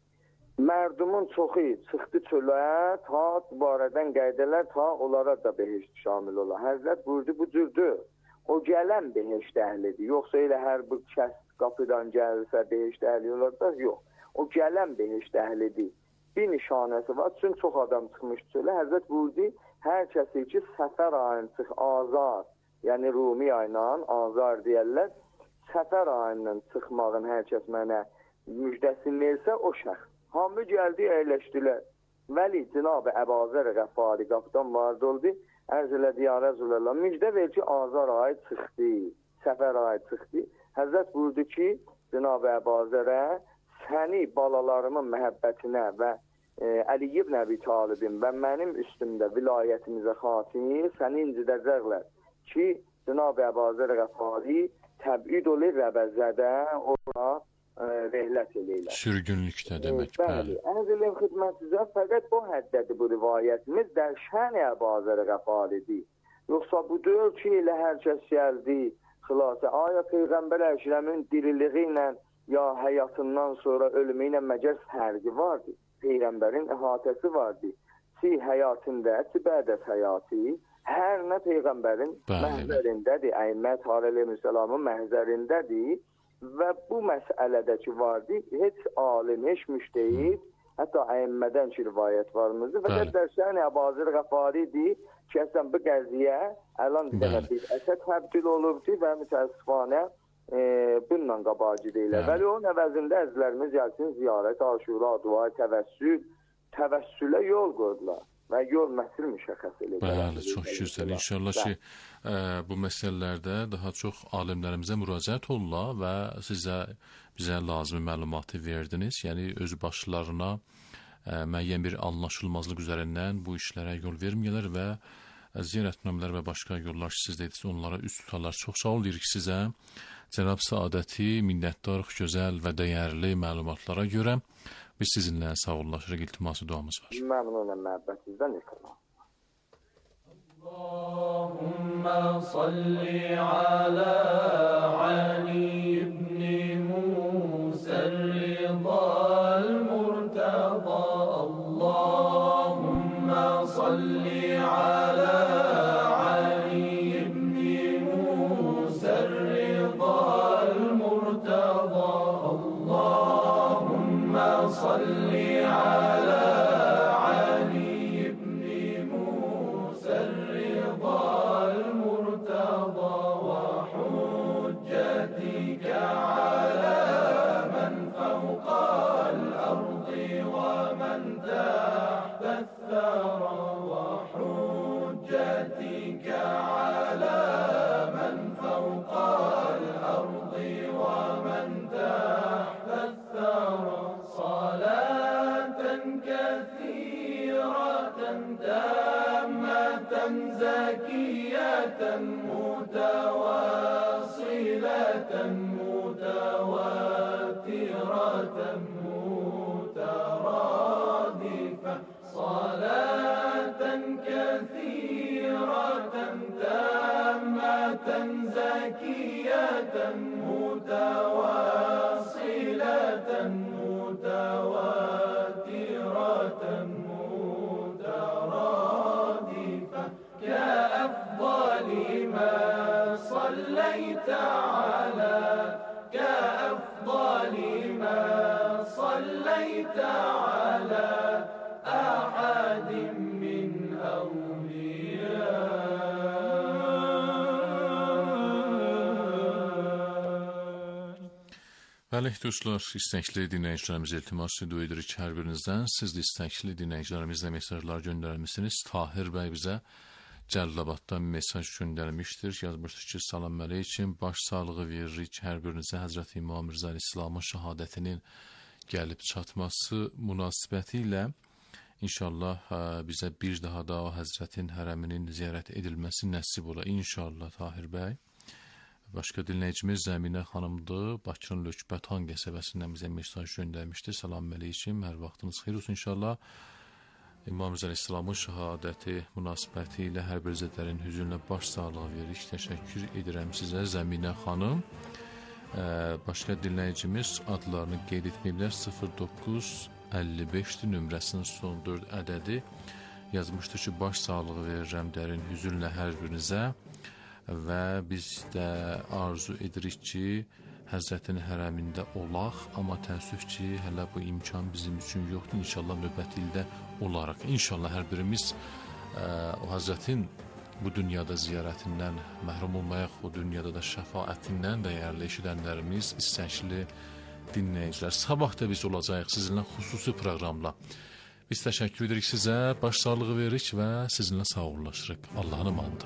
Mərdumun çoxu çıxdı çölə, ta barədən qəydələr, ta onlara da behişt şamil ola. Həzrət buyurdu, bu cürdür. O gələn behişt əhlidir. Yoxsa elə hər bir kəs qapıdan gəlirsə behişt əhli olacaq, yox. O gələn behişt əhlidir. Bir nişanəsi var, çünki çox adam çıxmış çölə. Həzrət buyurdu, hər kəsi ki, səfər ayın çıx, azar, yəni Rumi ayla, azar deyərlər, səfər ayından çıxmağın hər kəs mənə müjdəsini versə, o şəxs. Hamı gəldi, əyləşdilər. Vəli, Cənab-ı Əbazər Qəffari qapıdan vardı oldu, ərz elədi, ya Rəzulallah, müjdə ver ki, azar ayı çıxdı, səfər ayı çıxdı. Həzrət buyurdu ki, Cənab-ı Əbazərə, səni balalarımın məhəbbətinə və e, Əli ibn Əbi Talibin və mənim üstümdə vilayətimizə xatir səni incidəcəklər. Ki, Cənab-ı Əbazər Qəffari təbid olur Rəbəzədə, ora e, rehlət eləyirlər. Sürgünlükdə demək. E, bəli, əzilin xidmətinizə fəqət bu həddədir bu rivayətimiz, der şən Əbazər Qəffaridir. Yoxsa bu deyil ki, elə hər kəs gəldi, xilası, aya Peyğəmbər Əkrəmin diriliği ilə ya həyatından sonra ölümü ilə məgər fərqi vardı. Peyğəmbərin əhatəsi vardı. Si həyatında, si bədəs həyatı, hər nə Peyğəmbərin məhzərindədir, Əymət Aleyhisselamın məhzərindədir və bu məsələdə ki vardı, heç alim, heç müştəhid, hətta Əymədən ki rivayət varımızdır və qədərşən Əbazər Qəffaridir ki, əslən bu qəziyə əlan bir bir əsəd həbdil olubdur və mütəəssifanə e, bununla qabacı deyilər. Vəli onun əvəzində əzlərimiz gəlsin ziyarət, aşura, dua, təvəssül, təvəssülə yol qoydular. və yol məsir müşəxəs elə. Bəli, çox gözəl. İnşallah ki, ə, bu məsələlərdə daha çox alimlərimizə müraciət olurlar və sizə bizə lazımi məlumatı verdiniz. Yəni öz başlarına ə, müəyyən bir anlaşılmazlıq üzərindən bu işlərə yol verməyələr və ziyarətnamələr və başqa yollar ki, siz dediniz, onlara üst tutarlar. Çox sağ ol deyirik sizə. Cənab Səadəti, minnətdarıq gözəl və dəyərli məlumatlara görə. Biz sizinlə sağollaşırıq, iltiması duamız var. Məmnunam məhəbbətinizdən inşallah. Allahümme salli ala Ali ibn Musarridal Murtada. Allahümme salli ala Ali ibn Musarridal Murtada. Allahümme salli ala زكية متواصلة متواترة مترادفة صلاة كثيرة تامة زكية متواصلة متواترة مترادفة كأفضل ما صليت على كأفضل ما صليت على أحد من أولياء. Bəli, dostlar, istəkli dinləyicilərimiz iltimas edirik hər birinizdən. Siz də istəkli dinləyicilərimizlə mesajlar göndərmişsiniz. Tahir bəy bizə Cəllabaddan mesaj göndərmişdir. Yazmışdır ki, salam əleykum, baş sağlığı veririk hər birinizə Həzrəti İmam Mirzə İslamın şəhadətinin gəlib çatması münasibəti ilə inşallah bizə bir daha da Həzrətin hərəminin ziyarət edilməsi nəsib ola. İnşallah Tahir bəy. Başqa dinləyicimiz Zəminə xanımdır. Bakının Lökbəthan qəsəbəsindən bizə mesaj göndərmişdir. Salam əleykum, hər vaxtınız xeyir olsun inşallah. İmam Mirzə İslamın şəhadəti münasibəti ilə hər bir zədlərin hüzünlə baş sağlığı veririk. Təşəkkür edirəm sizə Zəminə xanım. Ee, başqa dinləyicimiz adlarını qeyd etməyiblər. sıfır doqquz əlli beşdir nömrəsinin son dörd ədədi. Yazmışdır ki, baş sağlığı verirəm dərin hüzünlə hər birinizə və biz də arzu edirik ki, Həzrətin hərəmində olaq, amma təəssüf ki, hələ bu imkan bizim üçün yoxdur. İnşallah növbəti ildə olaraq. İnşallah hər birimiz ə, o Həzrətin bu dünyada ziyarətindən məhrum olmayaq, o dünyada da şəfaətindən dəyərli eşidənlərimiz, istəkli dinləyicilər. Sabah da biz olacağıq sizinlə xüsusi proqramla. Biz təşəkkür edirik sizə, baş sağlığı veririk və sizinlə sağollaşırıq. Allahın amanında.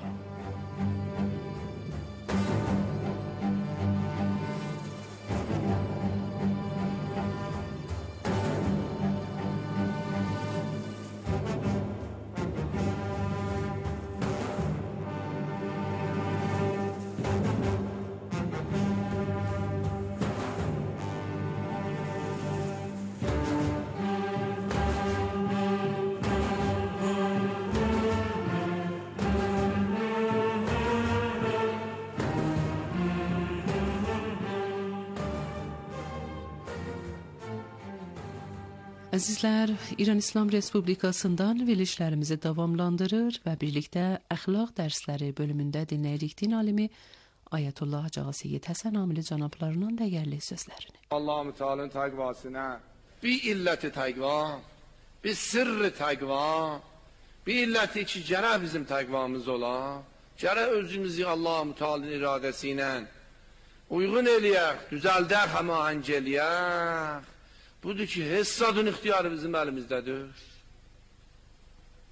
Əzizlər, İran İslam Respublikasından verilişlərimizi davamlandırır və birlikdə əxlaq dərsləri bölümündə dinləyirik din alimi Ayətullah Hacı Seyyid Həsən Amili cənablarının dəyərli sözlərini. Allah-u Teala'nın təqvasına, bir illəti təqva, bir sırrı təqva, bir illəti ki, gərək bizim təqvamız ola, gərək özümüzü Allah-u Teala'nın iradəsi ilə uyğun eləyək, düzəldək, həmahəng eləyək. Budur ki, hessadın ixtiyarı bizim əlimizdədir.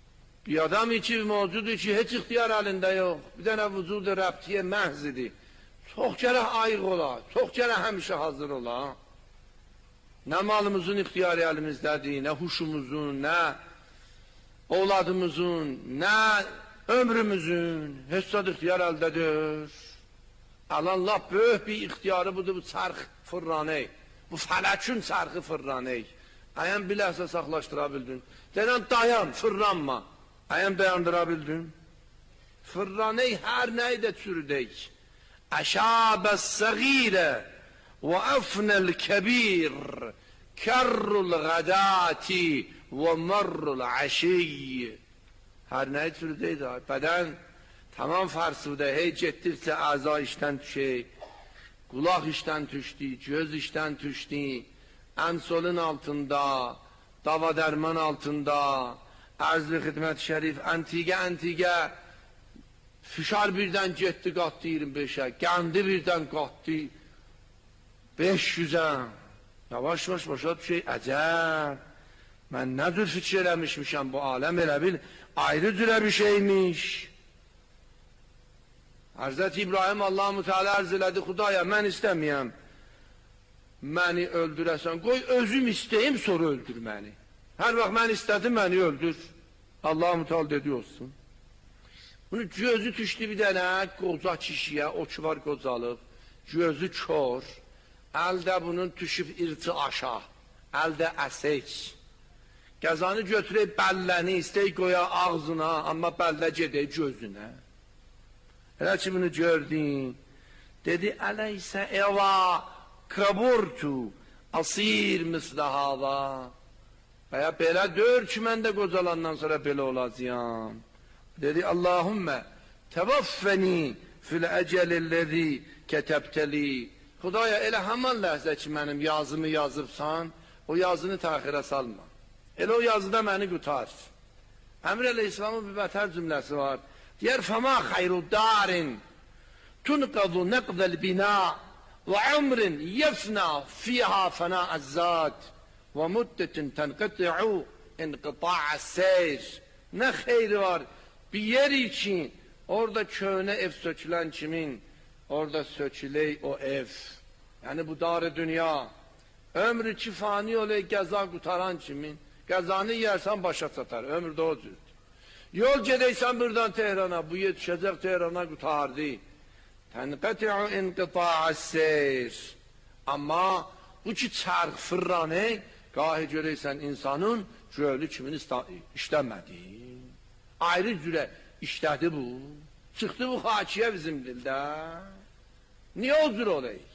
Bir adam ki mevcudu ki hiç ihtiyar elinde yok. Bir tane vücudu raptiye mehzidi. Çok kere ayık ola, çok kere hemşe hazır ola. Ne malımızın ihtiyarı elimizdedir, ne huşumuzun, ne oğladımızın, ne ömrümüzün, hesad ihtiyar eldedir. Allah böyük bir ihtiyarı budur, bu çarx fırraney. Bu fələkün çarxı fırraney. Ayən bir ləhsə saxlaşdıra bildin. Deyən dayan, fırranma. Ayən dayandıra bildin. Fırraney hər nəyi də çürüdək. Əşəbəs səğirə və əfnəl kəbir kərrul qədəti və mərrul əşiyy. Hər nəyi çürüdək də. Bədən tamam farsıda, hey getdirsə əza işdən düşək. Kulak işten düştü, göz işten düştü, ensolun altında, dava derman altında, arz-ı hizmet şerif, antige antige, fişar birden cetti kattı yirmi beşe, kendi birden kattı beş yüze. Yavaş yavaş başa düşey, acayip. Ben ne tür fikirlemişmişim bu alem elə bil, ayrı türe bir şeymiş. Hazreti İbrahim Allah-u Teala arz elədi, Xudaya mən istəməyəm, məni öldürəsən, qoy özüm istəyim, sonra öldür məni. Hər vaxt mən istədim, məni öldür. Allah-u Teala dedi olsun. Bunu gözü düşdü bir dənə, qoca kişiyə, o ki var qocalıb, gözü kör, əldə bunun düşüb irti aşağı, əldə əsək. Qəzanı götürək bəlləni, istəy qoya ağzına, amma bəllə gedək gözünə. Elə ki bunu gördün, dedi, əleysə eva kaburtu asir mislə hava. Veya belə dör ki, mən də qocalandan sonra belə olacağım. Dedi, Allahümme tevaffeni fil əcəlilləzi kətəbtəli. Xudaya, elə həman ləhzə ki, mənim yazımı yazıbsan, o yazını təxirə salma. Elə o yazıda məni qutar. Əmr Əleyhisselamın bir bətər cümləsi var. Diğer fema hayru darin tunqadu naqdal bina ve umrin yefna fiha fena zat ve muddetin tenqati'u inqita'a seyr. Ne hayri var bir yer için orada köhne ev sökülen kimin orada söküley o ev. Yani bu dar-ı dünya ömrü ki fani olay gaza qutaran kimin gazanı yersen başa satar ömrü de o cür. Yol gedeysen buradan Tehran'a, bu yetişecek Tehran'a qutardı. Tenqati'u inqita'a seyr. Ama bu ki çarx fırranı, gahi göreysen insanın göğlü kimin işləmədi. Ayrı cürə işlədi bu. Çıxdı bu hakiyə bizim dildə. Niye o cür olayız?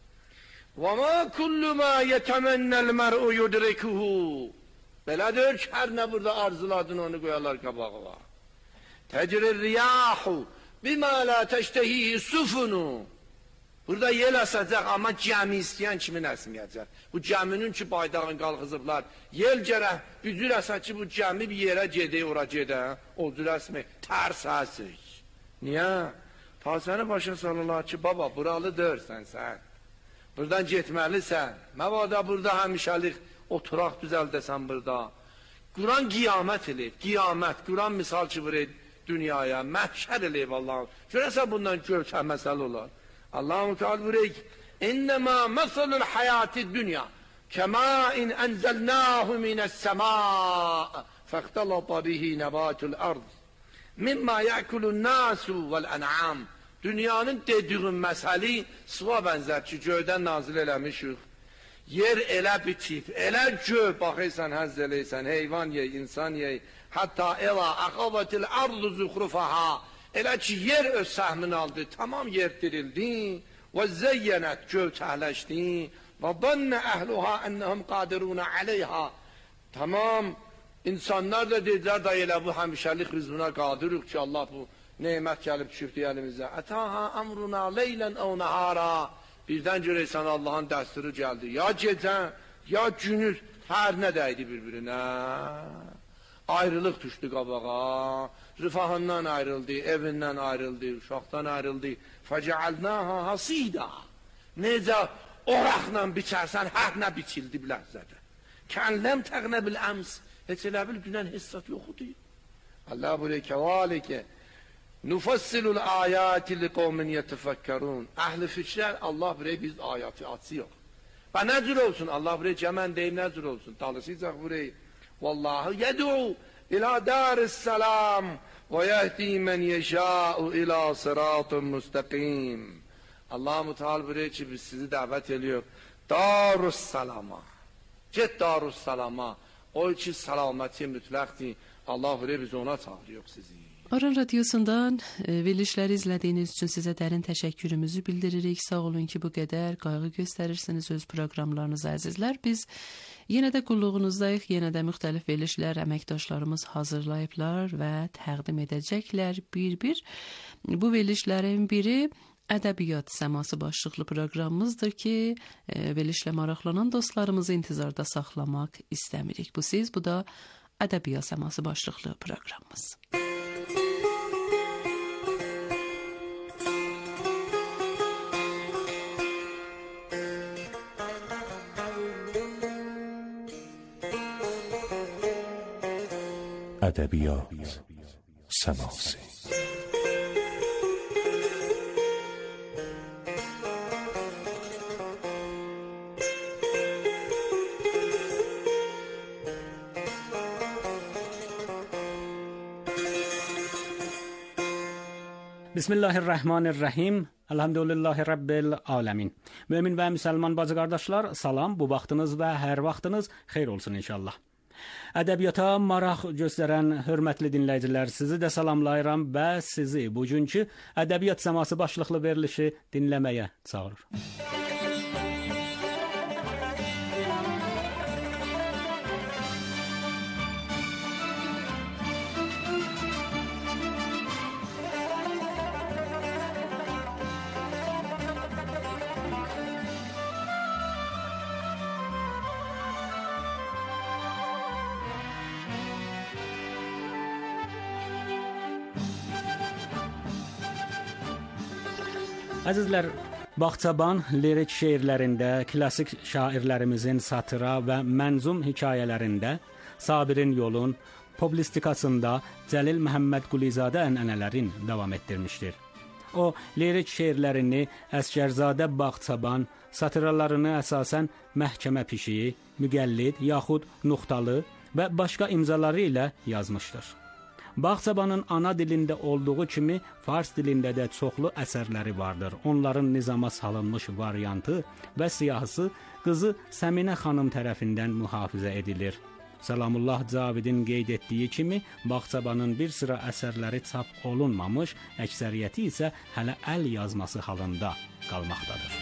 وَمَا كُلُّ مَا يَتَمَنَّ الْمَرْءُ يُدْرِكُهُ. Belədir ki, hər nə burada arzuladın onu qoyarlar qabağa. Təcrir riyahu bimə la təştəhihi sufunu. Burada yel əsəcək, amma gəmi istəyən kimin əsməyəcək. Bu gəminin ki, baydağın qalxızıblar. Yel gərək, bücür əsə ki, bu gəmi bir yerə gedək, ora gedə. O cür əsmək, tərs əsək. Niyə? Ta səni başa salırlar ki, baba, buralıdır sən sən. Buradan getməlisən. Məvada burada həmişəlik oturaq düzəldəsən burada. Quran qiyamət eləyib, qiyamət. Quran misal ki, vurur dünyaya, məhşər eləyib Allah'ın. Görəsən bundan görsə məsəl olar. Allah-u Teala vurur ki, İnnemâ meselul hayâti dünya kemâin enzelnâhu mine's-semâ fehtelata bihi nebâtul ard mimma ya'kulun nâsu vel-en'âm. Dünyanın dediğin məsəli sıva bənzər ki, göydən nazil eləmişik. Yer elə bitib, elə gö, baxıysan, həzz eləysən, heyvan yey, insan yey, hatta ela aqavatil ardu zuhrufaha, elə ki, yer öz səhmin aldı, tamam yer dirildi, və zeyyənət, gö təhləşdi, və dannə əhluha ennəhum qadiruna aleyha, tamam, insanlar da dedilər da elə bu həmişəlik rizmuna qadirik ki, Allah bu nemət gəlib düşübdü əlimizə. Ətaha əmruna leylən əv nəhara. Birdən görəysən Allah'ın dəsturu gəldi. Ya gecə, ya günüz, hər nə dəydi bir-birinə. Ayrılıq düşdü qabağa. Rifahından ayrıldı, evindən ayrıldı, uşaqdan ayrıldı. Fəcəalnaha hasida. Necə oraqla biçərsən, hər nə biçildi bilərzədə. Kənləm təqnə bil əms. Heç elə bil dünən hissat yox idi. Allah buyuruyor kevalike nufassilul ayati liqaumin yetefekkerun. Ehli fikirler Allah buyuruyor biz ayatı atıyor. Ve nezir olsun Allah buyuruyor cemen deyim nezir olsun. Talısıysak buyuruyor vallahu yed'u ila daris selam ve yehdi men yeşâ'u ila sıratun müstakim. Allah-u Teala buyuruyor ki biz sizi davet ediyor. Darus salama. Get darus salama. O ki salameti mütləqdir. Allah buyuruyor biz ona çağırıyor sizi. Aran Radyosu'ndan e, verilişleri izlediğiniz için size derin teşekkürümüzü bildiririk. Sağ olun ki bu qədər qayğı gösterirsiniz öz programlarınıza əzizlər. Biz yenə də qulluğunuzdayıq. Yenə də müxtəlif verilişlər əməkdaşlarımız hazırlayıblar və təqdim edəcəklər bir-bir. Bu verilişlərin biri Ədəbiyyat Səması başlıqlı proqramımızdır ki, e, verilişlə maraqlanan dostlarımızı intizarda saxlamaq istəmirik. Bu siz, bu da Ədəbiyyat Səması başlıqlı proqramımız. Ədəbiyyat Səması. Bismillahirrahmanirrahim. Elhamdülillahi Rabbil alemin. Mümin ve Müslüman bazı kardeşler, salam. Bu vaxtınız ve her vaxtınız xeyir olsun inşallah. Ədəbiyyata maraq göstərən hörmətli dinləyicilər, sizi də salamlayıram və sizi bugünkü Ədəbiyyat Səması başlıqlı verilişi dinləməyə çağırır. Əzizlər, Bağçaban lirik şeirlərində, klasik şairlərimizin satıra və mənzum hekayələrində, Sabirin yolun, publistikasında Cəlil Məhəmməd Qulizadə ənənələrin davam etdirmişdir. O, lirik şeirlərini Əsgərzadə Bağçaban, satıralarını əsasən məhkəmə pişiyi, müqəllid yaxud nuxtalı və başqa imzaları ilə yazmışdır. Bağçabanın ana dilində olduğu kimi fars dilində də çoxlu əsərləri vardır. Onların nizama salınmış variantı və siyahısı qızı Səminə xanım tərəfindən mühafizə edilir. Salamullah Cavidin qeyd etdiyi kimi Bağçabanın bir sıra əsərləri çap olunmamış, əksəriyyəti isə hələ əl yazması halında qalmaqdadır.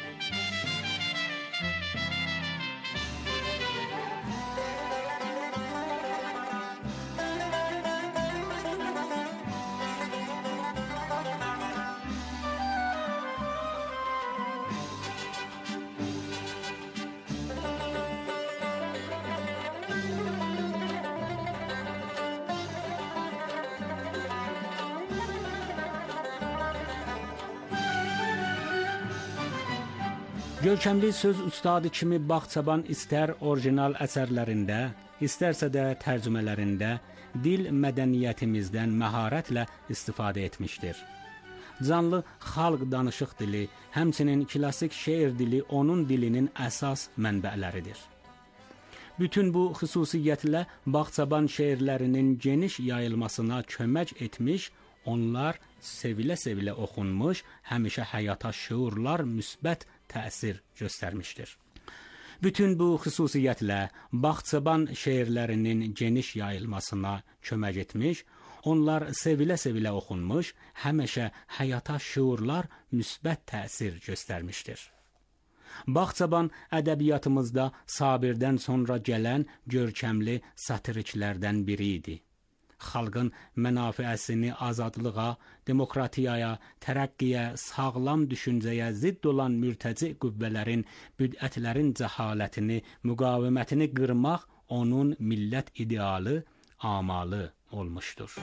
Görkəmli söz ustadı kimi Bağçaban istər orijinal əsərlərində, istərsə də tərcümələrində dil mədəniyyətimizdən məharətlə istifadə etmişdir. Canlı xalq danışıq dili, həmçinin klasik şeir dili onun dilinin əsas mənbələridir. Bütün bu xüsusiyyətlə Bağçaban şeirlərinin geniş yayılmasına kömək etmiş, onlar sevilə-sevilə oxunmuş, həmişə həyata şüurlar müsbət təsir göstərmişdir. Bütün bu xüsusiyyətlə Bağçaban şeirlərinin geniş yayılmasına kömək etmiş, onlar sevilə-sevilə oxunmuş, həmişə həyata şüurlar müsbət təsir göstərmişdir. Bağçaban ədəbiyyatımızda Sabirdən sonra gələn görkəmli satiriklərdən biri idi. Xalqın mənafiəsini azadlığa, demokratiyaya, tərəqqiyə, sağlam düşüncəyə zidd olan mürtəci qüvvələrin, büdətlərin cəhalətini, müqavimətini qırmaq onun millət idealı, amalı olmuşdur.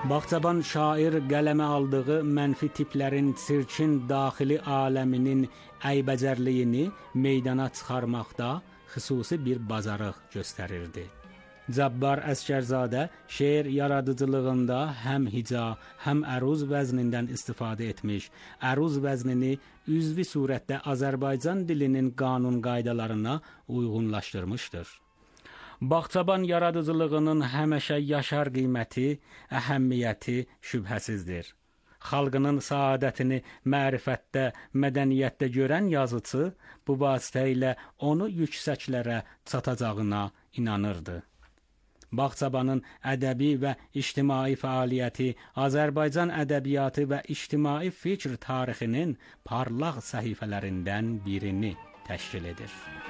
Bağçaban şair qələmə aldığı mənfi tiplərin sirkin daxili aləminin əybəcərliyini meydana çıxarmaqda xüsusi bir bacarıq göstərirdi. Cabbar Əsgərzadə şeir yaradıcılığında həm hica, həm əruz vəznindən istifadə etmiş, əruz vəznini üzvi surətdə Azərbaycan dilinin qanun qaydalarına uyğunlaşdırmışdır. Bağçaban yaradıcılığının həmişə yaşar qiyməti, əhəmmiyyəti şübhəsizdir. Xalqının saadətini mərifətdə, mədəniyyətdə görən yazıcı bu vasitə ilə onu yüksəklərə çatacağına inanırdı. Bağçabanın ədəbi və ictimai fəaliyyəti Azərbaycan ədəbiyyatı və ictimai fikr tarixinin parlaq səhifələrindən birini təşkil edir.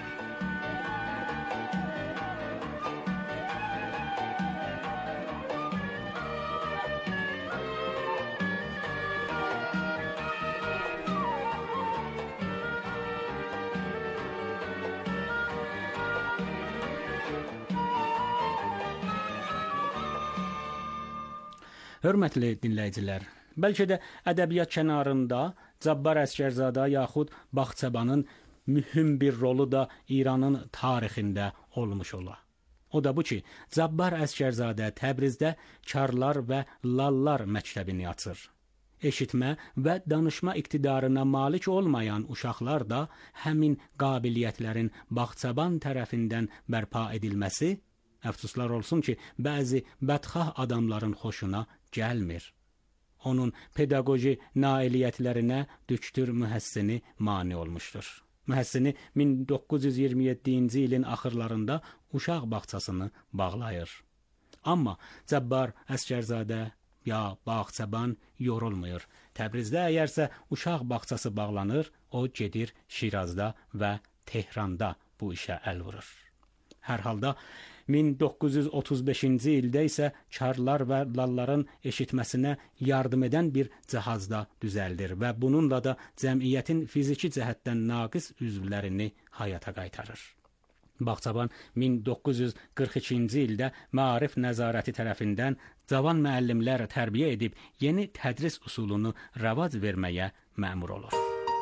Hörmətli dinləyicilər, bəlkə də ədəbiyyat kənarında Cabbar Əsgərzadə yaxud Bağçabanın mühüm bir rolu da İranın tarixində olmuş ola. O da bu ki, Cabbar Əsgərzadə Təbrizdə Karlar və Lallar məktəbini açır. Eşitmə və danışma iqtidarına malik olmayan uşaqlar da həmin qabiliyyətlərin Bağçaban tərəfindən bərpa edilməsi, əfsuslar olsun ki, bəzi bədxah adamların xoşuna gəlmir. Onun pedaqoji nailiyyətlərinə Dükdür Mühəssini mane olmuşdur. Mühəssini min doqquz yüz iyirmi yeddinci ilin axırlarında uşaq bağçasını bağlayır. Amma Cabbar Əsgərzadə ya Bağçaban yorulmur. Təbrizdə əgərsə uşaq bağçası bağlanır, o gedir Şirazda və Tehranda bu işə əl vurur. Hər halda min doqquz yüz otuz beşinci ildə isə Karlar və Lalların eşitməsinə yardım edən bir cihazda düzəldir və bununla da cəmiyyətin fiziki cəhətdən naqis üzvlərini həyata qaytarır. Bağçaban min doqquz yüz qırx ikinci ildə Maarif Nəzarəti tərəfindən cavan müəllimlər tərbiyə edib yeni tədris usulunu rəvac verməyə məmur olur.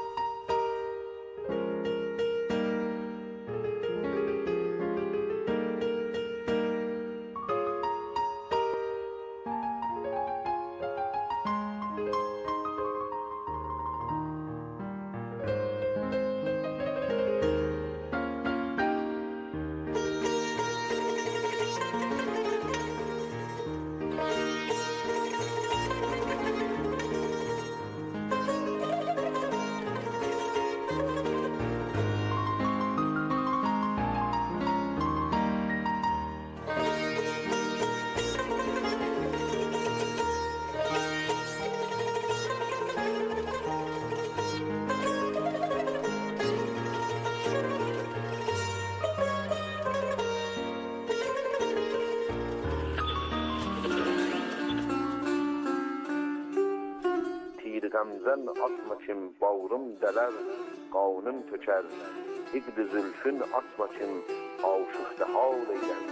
Gamzen atmaçım bağrım deler, qanım töker, İqd zülfün atmaçım aşıqda hal eyler.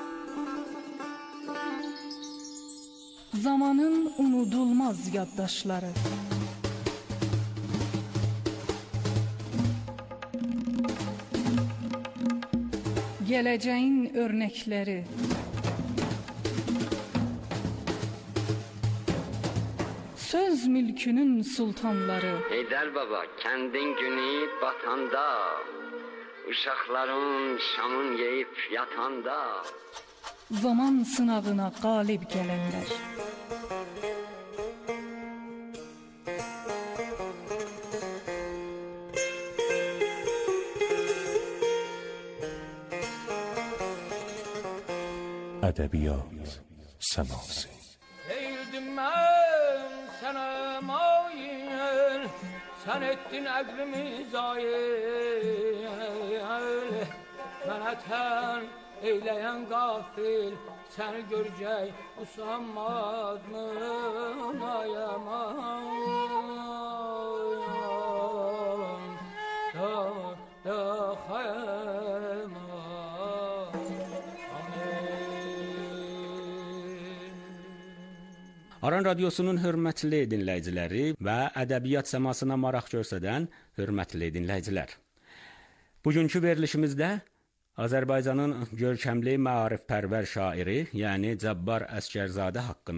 Zamanın unudulmaz yaddaşları. Geleceğin örnekleri. Söz mülkünün sultanları. Heydər baba, kəndin günü batanda, uşaqların şamın yeyib yatanda, zaman sınavına qalib gələnlər. Ədəbiyyat səması. Eğildim mən sənə mayil, sən etdin əqlimi zayil. Mənə tən eyləyən qafil, səni görəcək usanmaz mı ayaman, da da xayman. Aran Radiosunun hörmətli dinləyiciləri və ədəbiyyat səmasına maraq göstərən hörmətli dinləyicilər. Bugünkü verilişimizdə Azərbaycanın görkəmli maarifpərvər şairi, yəni Cabbar Əsgərzadə haqqında